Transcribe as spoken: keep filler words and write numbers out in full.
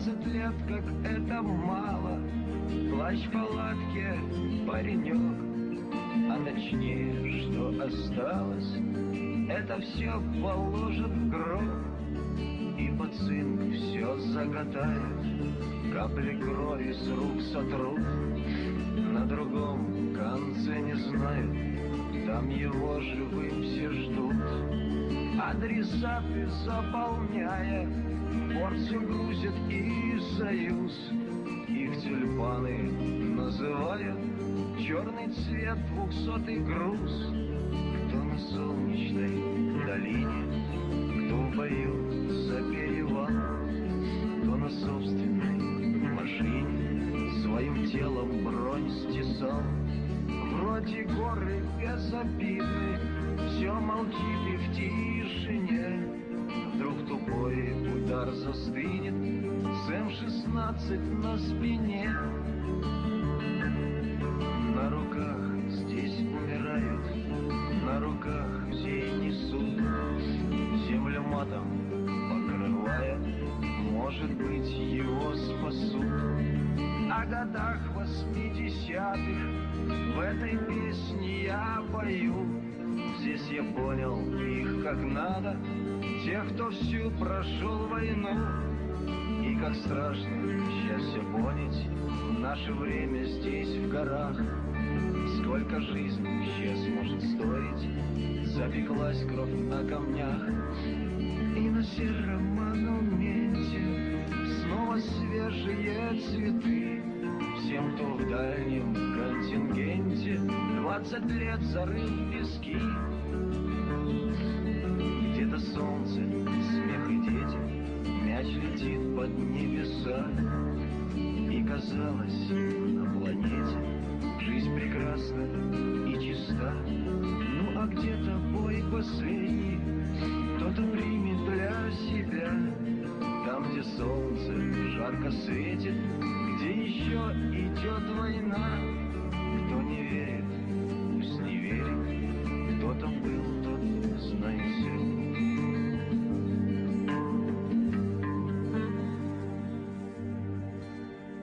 Двадцать лет, как это мало, плащ в палатке, паренек. А точнее, что осталось, это все положит в гроб. И под цинк все закатают, капли крови с рук сотрут. На другом конце не знают, там его живым все ждут. Адресаты заполняя, порцию грузит и союз. Их тюльпаны называют черный цвет двухсотый груз. Кто на солнечной долине, кто в бою за перевал, кто на собственной машине своим телом бронь стесал. Вроде горы безобидны, все молчит и в тишине. Вдруг тупой удар застынет с эм шестнадцать на спине. На руках здесь умирают, на руках все несут, землю матом покрывая, может быть, его спасут. О годах восьмидесятых в этой песне я пою. Здесь я понял их как надо, тех, кто всю прошел войну. И как страшно счастье понять в наше время здесь в горах. Сколько жизней исчез может стоить, запеклась кровь на камнях. И на сером монументе снова свежие цветы. Всем, кто в дальнем контингенте двадцать лет зарыл пески. Где-то солнце, смех и дети, мяч летит под небеса. И казалось, на планете жизнь прекрасна и чиста. Ну а где-то бой последний кто-то примет для себя. Там, где солнце жарко светит, где еще идет война.